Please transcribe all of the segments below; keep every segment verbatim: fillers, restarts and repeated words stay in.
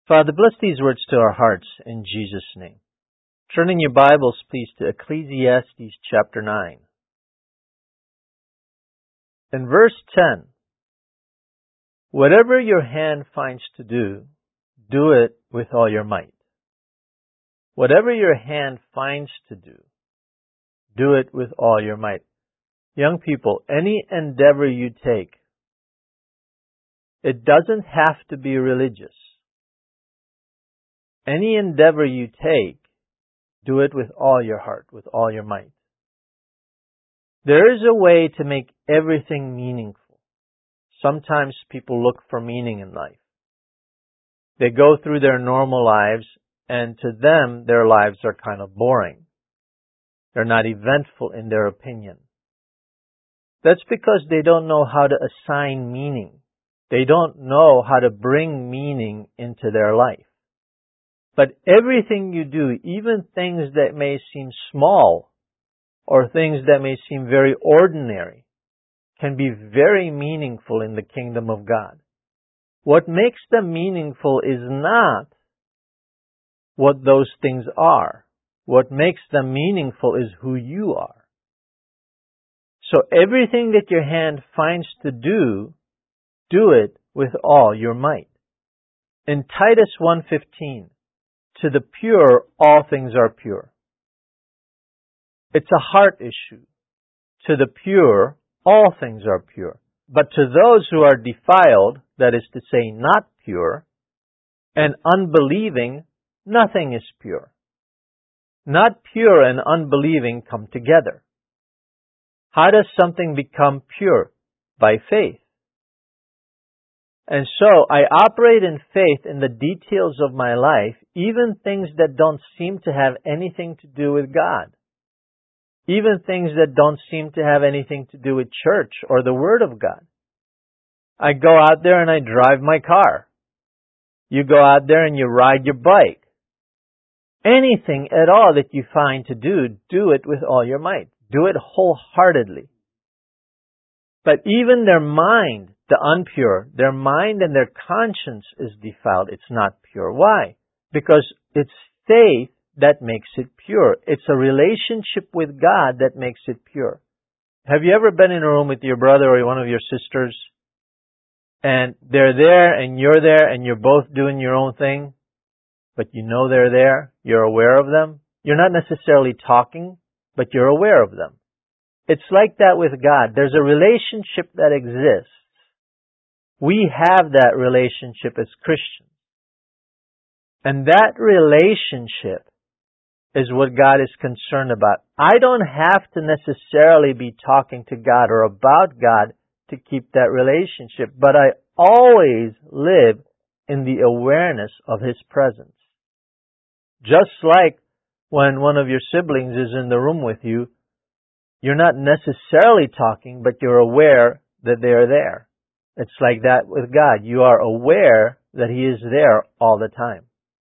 Father, bless these words to our hearts in Jesus' name. Turn in your Bibles, please, to Ecclesiastes chapter nine. In verse ten, whatever your hand finds to do, do it with all your might. Whatever your hand finds to do, do it with all your might. Young people, any endeavor you take, it doesn't have to be religious. Any endeavor you take, do it with all your heart, with all your might. There is a way to make everything meaningful. Sometimes people look for meaning in life. They go through their normal lives, and to them, their lives are kind of boring. They're not eventful in their opinion. That's because they don't know how to assign meaning. They don't know how to bring meaning into their life. But everything you do, even things that may seem small or things that may seem very ordinary, can be very meaningful in the kingdom of God. What makes them meaningful is not what those things are. What makes them meaningful is who you are. So everything that your hand finds to do, do it with all your might. In Titus one fifteen, to the pure, all things are pure. It's a heart issue. To the pure, all things are pure. But to those who are defiled, that is to say, not pure, and unbelieving, nothing is pure. Not pure and unbelieving come together. How does something become pure? By faith. And so I operate in faith in the details of my life, even things that don't seem to have anything to do with God. Even things that don't seem to have anything to do with church or the Word of God. I go out there and I drive my car. You go out there and you ride your bike. Anything at all that you find to do, do it with all your might. Do it wholeheartedly. But even their mind, the unpure, their mind and their conscience is defiled. It's not pure. Why? Because it's faith that makes it pure. It's a relationship with God that makes it pure. Have you ever been in a room with your brother or one of your sisters, and they're there and you're there and you're both doing your own thing, but you know they're there, you're aware of them? You're not necessarily talking, but you're aware of them. It's like that with God. There's a relationship that exists. We have that relationship as Christians. And that relationship is what God is concerned about. I don't have to necessarily be talking to God or about God to keep that relationship, but I always live in the awareness of His presence. Just like when one of your siblings is in the room with you, you're not necessarily talking, but you're aware that they are there. It's like that with God. You are aware that He is there all the time.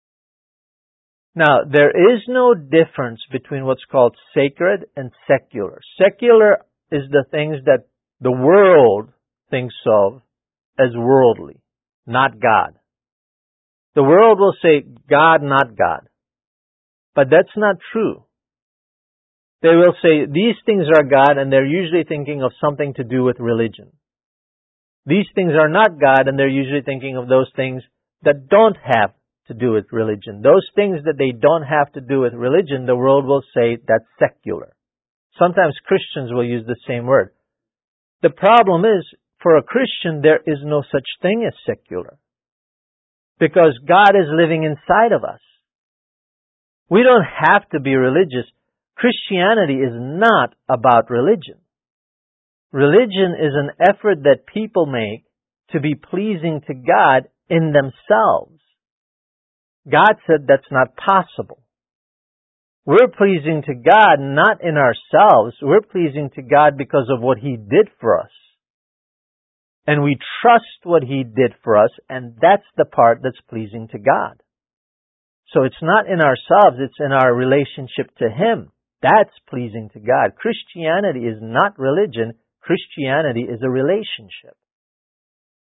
Now, there is no difference between what's called sacred and secular. Secular is the things that the world thinks of as worldly, not God. The world will say God, not God. But that's not true. They will say these things are God, and they're usually thinking of something to do with religion. These things are not God, and they're usually thinking of those things that don't have to do with religion. Those things that they don't have to do with religion, the world will say that's secular. Sometimes Christians will use the same word. The problem is, for a Christian, there is no such thing as secular. Because God is living inside of us. We don't have to be religious. Christianity is not about religion. Religion is an effort that people make to be pleasing to God in themselves. God said that's not possible. We're pleasing to God not in ourselves. We're pleasing to God because of what He did for us. And we trust what He did for us, and that's the part that's pleasing to God. So it's not in ourselves, it's in our relationship to Him. That's pleasing to God. Christianity is not religion. Christianity is a relationship.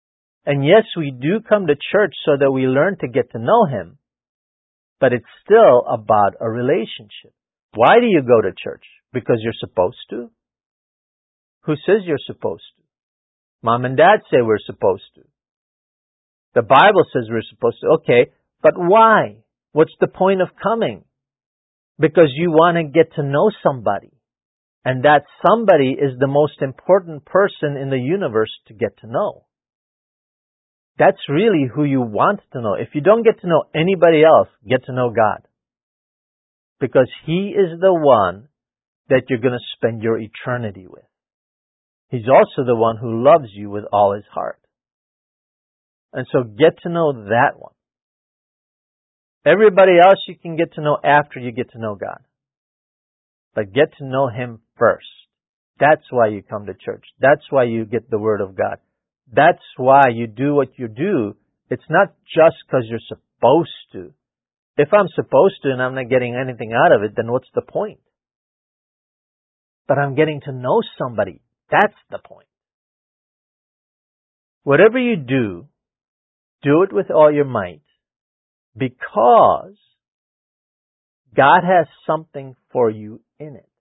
And yes, we do come to church so that we learn to get to know Him, but it's still about a relationship. Why do you go to church? Because you're supposed to? Who says you're supposed to? Mom and Dad say we're supposed to. The Bible says we're supposed to. Okay, but why? What's the point of coming? Because you want to get to know somebody. And that somebody is the most important person in the universe to get to know. That's really who you want to know. If you don't get to know anybody else, get to know God. Because He is the one that you're going to spend your eternity with. He's also the one who loves you with all His heart. And so get to know that one. Everybody else you can get to know after you get to know God. But get to know Him first. That's why you come to church. That's why you get the Word of God. That's why you do what you do. It's not just because you're supposed to. If I'm supposed to and I'm not getting anything out of it, then what's the point? But I'm getting to know somebody. That's the point. Whatever you do, do it with all your might, because God has something for you in it.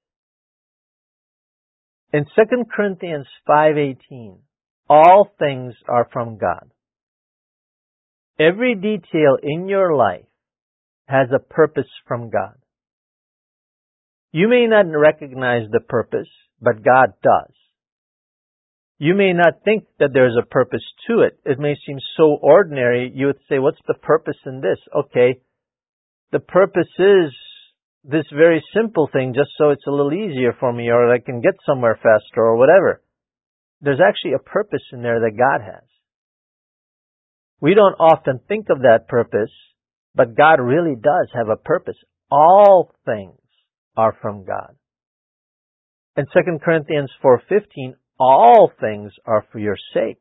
In Second Corinthians five eighteen, all things are from God. Every detail in your life has a purpose from God. You may not recognize the purpose, but God does. You may not think that there's a purpose to it. It may seem so ordinary. You would say, what's the purpose in this? Okay, the purpose is this very simple thing just so it's a little easier for me, or I can get somewhere faster, or whatever. There's actually a purpose in there that God has. We don't often think of that purpose, but God really does have a purpose. All things are from God. In Second Corinthians four fifteen, all things are for your sake.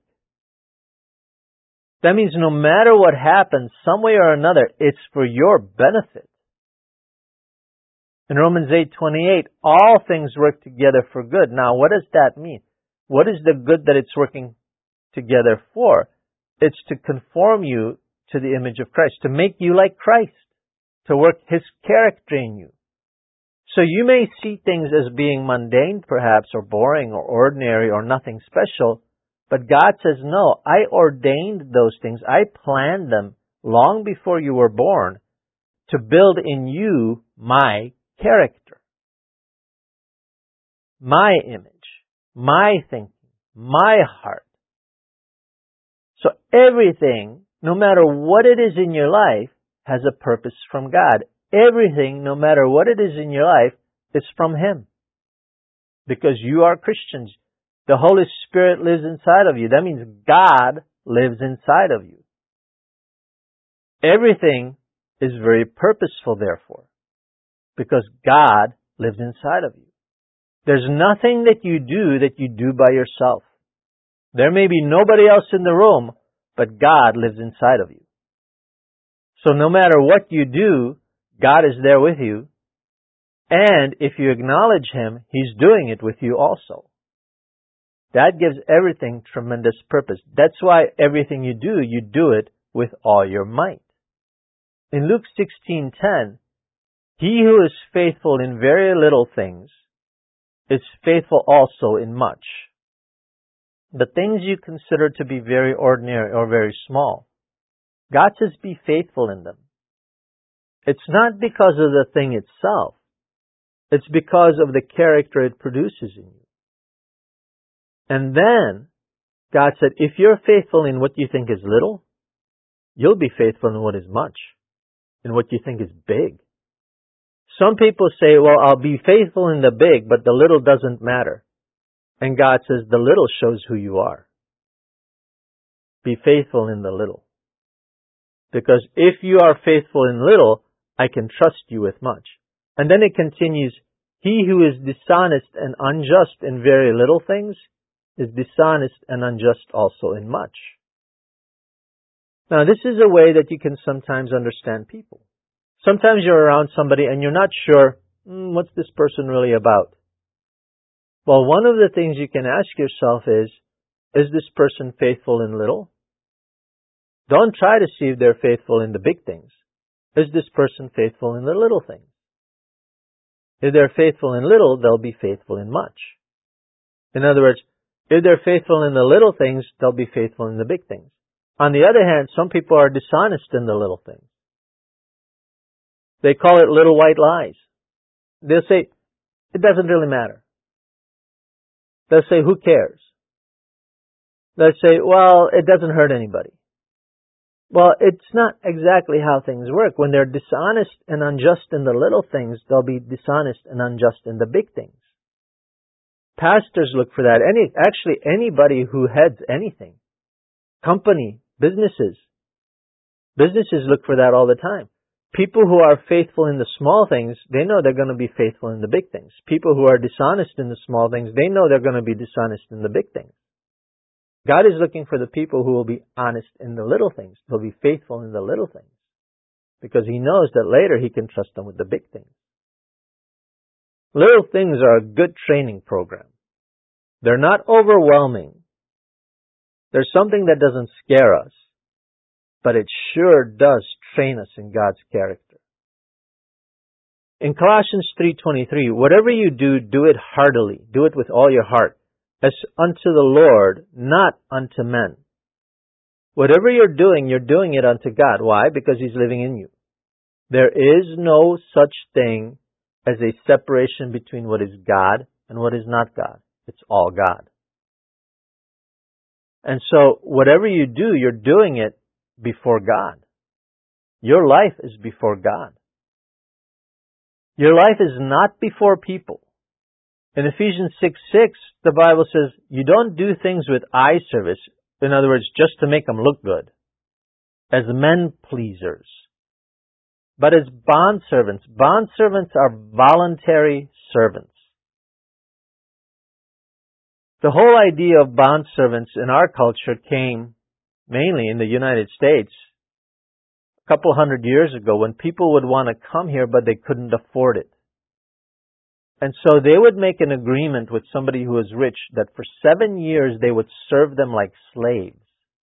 That means no matter what happens, some way or another, it's for your benefit. In Romans eight twenty-eight, all things work together for good. Now, what does that mean? What is the good that it's working together for? It's to conform you to the image of Christ, to make you like Christ, to work His character in you. So you may see things as being mundane, perhaps, or boring, or ordinary, or nothing special, but God says, no, I ordained those things. I planned them long before you were born to build in you my character, my image, my thinking, my heart. So everything, no matter what it is in your life, has a purpose from God. Everything, no matter what it is in your life, is from Him. Because you are Christians. The Holy Spirit lives inside of you. That means God lives inside of you. Everything is very purposeful, therefore, because God lives inside of you. There's nothing that you do that you do by yourself. There may be nobody else in the room, but God lives inside of you. So no matter what you do, God is there with you. And if you acknowledge Him, He's doing it with you also. That gives everything tremendous purpose. That's why everything you do, you do it with all your might. In Luke sixteen ten, he who is faithful in very little things is faithful also in much. The things you consider to be very ordinary or very small, God says be faithful in them. It's not because of the thing itself. It's because of the character it produces in you. And then, God said, if you're faithful in what you think is little, you'll be faithful in what is much, in what you think is big. Some people say, well, I'll be faithful in the big, but the little doesn't matter. And God says, the little shows who you are. Be faithful in the little. Because if you are faithful in little, I can trust you with much. And then it continues, he who is dishonest and unjust in very little things is dishonest and unjust also in much. Now, this is a way that you can sometimes understand people. Sometimes you're around somebody and you're not sure, mm, what's this person really about? Well, one of the things you can ask yourself is, is this person faithful in little? Don't try to see if they're faithful in the big things. Is this person faithful in the little things? If they're faithful in little, they'll be faithful in much. In other words, if they're faithful in the little things, they'll be faithful in the big things. On the other hand, some people are dishonest in the little things. They call it little white lies. They'll say, it doesn't really matter. They'll say, who cares? They'll say, well, it doesn't hurt anybody. Well, it's not exactly how things work. When they're dishonest and unjust in the little things, they'll be dishonest and unjust in the big things. Pastors look for that. Any, actually, anybody who heads anything, company, businesses, businesses look for that all the time. People who are faithful in the small things, they know they're going to be faithful in the big things. People who are dishonest in the small things, they know they're going to be dishonest in the big things. God is looking for the people who will be honest in the little things. They'll be faithful in the little things. Because He knows that later He can trust them with the big things. Little things are a good training program. They're not overwhelming. There's something that doesn't scare us, but it sure does train us in God's character. In Colossians three twenty-three, whatever you do, do it heartily. Do it with all your heart, as unto the Lord, not unto men. Whatever you're doing, you're doing it unto God. Why? Because He's living in you. There is no such thing as a separation between what is God and what is not God. It's all God. And so, whatever you do, you're doing it before God. Your life is before God. Your life is not before people. In Ephesians six six, the Bible says, you don't do things with eye service, in other words, just to make them look good, as men pleasers, but as bond servants. Bond servants are voluntary servants. The whole idea of bond servants in our culture came mainly in the United States a couple hundred years ago when people would want to come here but they couldn't afford it. And so they would make an agreement with somebody who was rich that for seven years they would serve them like slaves.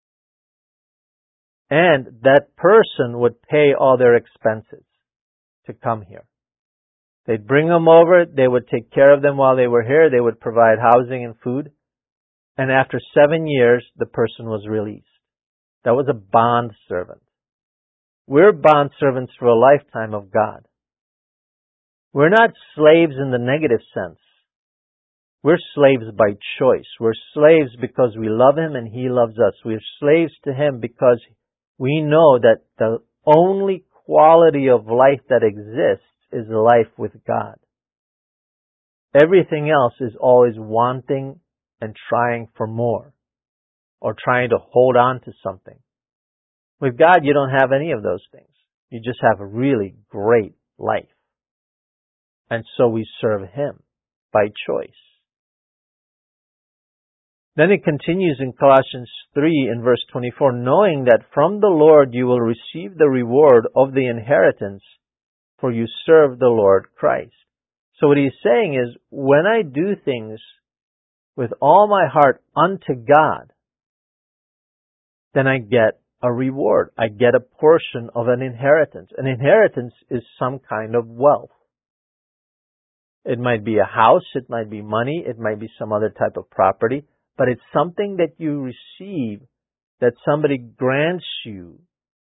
And that person would pay all their expenses to come here. They'd bring them over, they would take care of them while they were here, they would provide housing and food. And after seven years, the person was released. That was a bond servant. We're bond servants for a lifetime of God. We're not slaves in the negative sense. We're slaves by choice. We're slaves because we love Him and He loves us. We're slaves to Him because we know that the only quality of life that exists is life with God. Everything else is always wanting and trying for more, or trying to hold on to something. With God, you don't have any of those things. You just have a really great life. And so we serve Him by choice. Then it continues in Colossians three in verse twenty-four, knowing that from the Lord you will receive the reward of the inheritance, for you serve the Lord Christ. So what he's saying is, when I do things with all my heart unto God, then I get a reward. I get a portion of an inheritance. An inheritance is some kind of wealth. It might be a house, it might be money, it might be some other type of property, but it's something that you receive, that somebody grants you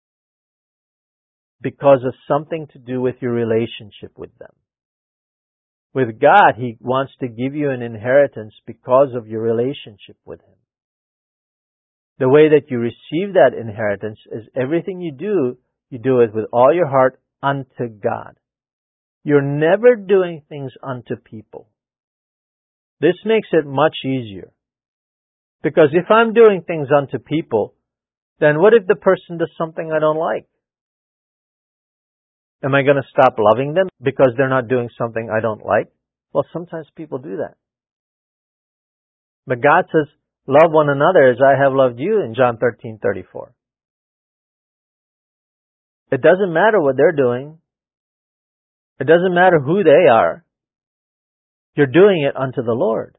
because of something to do with your relationship with them. With God, He wants to give you an inheritance because of your relationship with Him. The way that you receive that inheritance is everything you do, you do it with all your heart unto God. You're never doing things unto people. This makes it much easier. Because if I'm doing things unto people, then what if the person does something I don't like? Am I going to stop loving them because they're not doing something I don't like? Well, sometimes people do that. But God says, love one another as I have loved you in John thirteen thirty-four. It doesn't matter what they're doing. It doesn't matter who they are. You're doing it unto the Lord.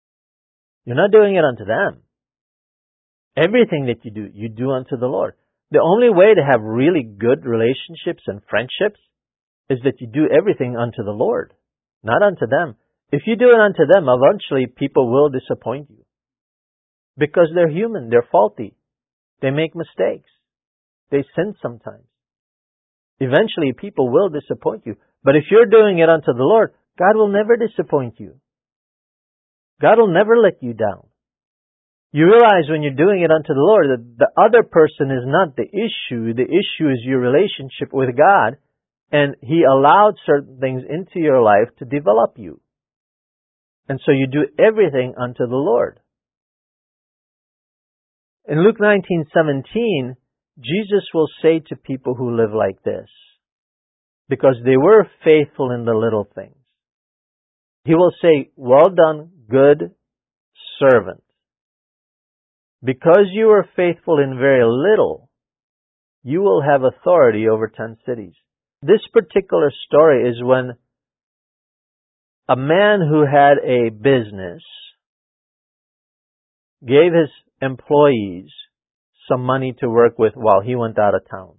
You're not doing it unto them. Everything that you do, you do unto the Lord. The only way to have really good relationships and friendships is that you do everything unto the Lord, not unto them. If you do it unto them, eventually people will disappoint you. Because they're human, they're faulty. They make mistakes. They sin sometimes. Eventually people will disappoint you. But if you're doing it unto the Lord, God will never disappoint you. God will never let you down. You realize when you're doing it unto the Lord that the other person is not the issue. The issue is your relationship with God, and He allowed certain things into your life to develop you. And so you do everything unto the Lord. In Luke nineteen seventeen, Jesus will say to people who live like this, because they were faithful in the little things, He will say, "Well done, good servant. Because you were faithful in very little, you will have authority over ten cities." This particular story is when a man who had a business gave his employees some money to work with while he went out of town.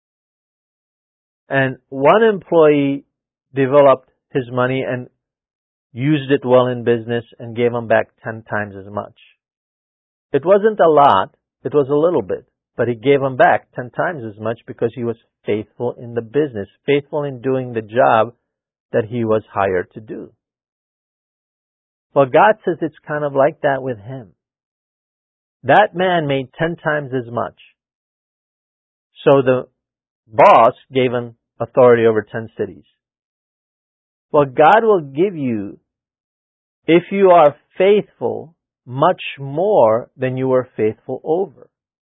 And one employee developed his money and used it well in business and gave him back ten times as much. It wasn't a lot, it was a little bit, but he gave him back ten times as much because he was faithful in the business, faithful in doing the job that he was hired to do. Well, God says it's kind of like that with him. That man made ten times as much. So the boss gave him authority over ten cities. Well, God will give you, if you are faithful, much more than you were faithful over.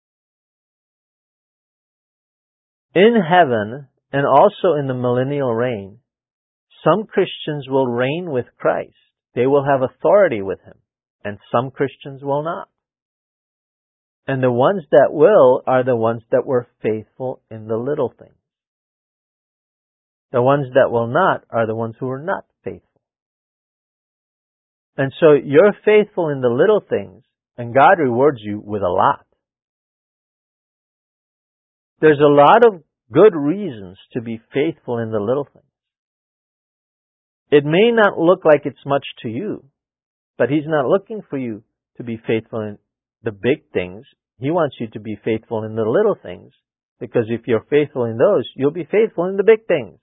In heaven, and also in the millennial reign, some Christians will reign with Christ. They will have authority with Him, and some Christians will not. And the ones that will are the ones that were faithful in the little things. The ones that will not are the ones who are not faithful. And so you're faithful in the little things, and God rewards you with a lot. There's a lot of good reasons to be faithful in the little things. It may not look like it's much to you, but He's not looking for you to be faithful in the big things. He wants you to be faithful in the little things, because if you're faithful in those, you'll be faithful in the big things.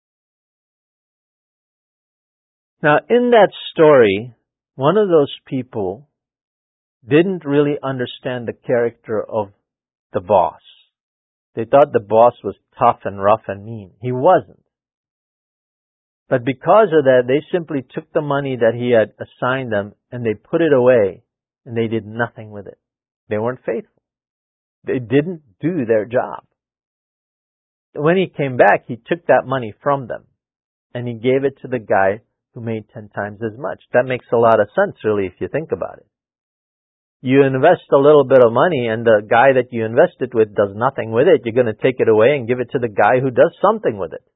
Now, in that story, one of those people didn't really understand the character of the boss. They thought the boss was tough and rough and mean. He wasn't. But because of that, they simply took the money that he had assigned them and they put it away and they did nothing with it. They weren't faithful. They didn't do their job. When he came back, he took that money from them and he gave it to the guy who made ten times as much. That makes a lot of sense, really, if you think about it. You invest a little bit of money and the guy that you invested with does nothing with it. You're going to take it away and give it to the guy who does something with it.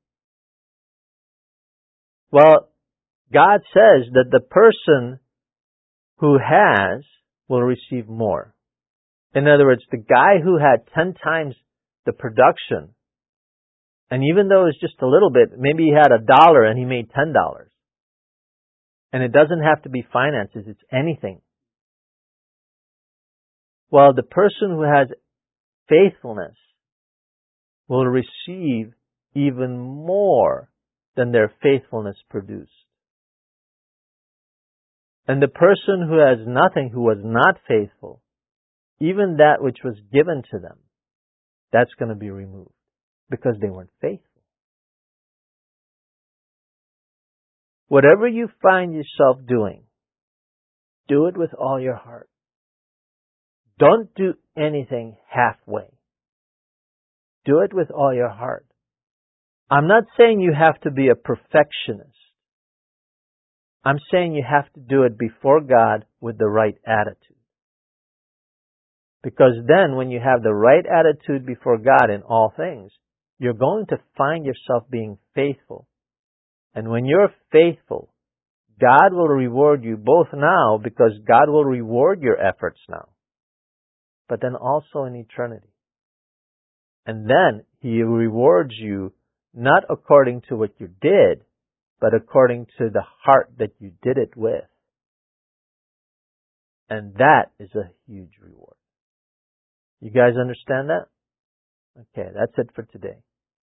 Well, God says that the person who has will receive more. In other words, the guy who had ten times the production, and even though it's just a little bit, maybe he had a dollar and he made ten dollars. And it doesn't have to be finances, it's anything. Well, the person who has faithfulness will receive even more than their faithfulness produced. And the person who has nothing, who was not faithful, even that which was given to them, that's going to be removed because they weren't faithful. Whatever you find yourself doing, do it with all your heart. Don't do anything halfway. Do it with all your heart. I'm not saying you have to be a perfectionist. I'm saying you have to do it before God with the right attitude. Because then when you have the right attitude before God in all things, you're going to find yourself being faithful. And when you're faithful, God will reward you both now, because God will reward your efforts now, but then also in eternity. And then He rewards you not according to what you did, but according to the heart that you did it with. And that is a huge reward. You guys understand that? Okay, that's it for today.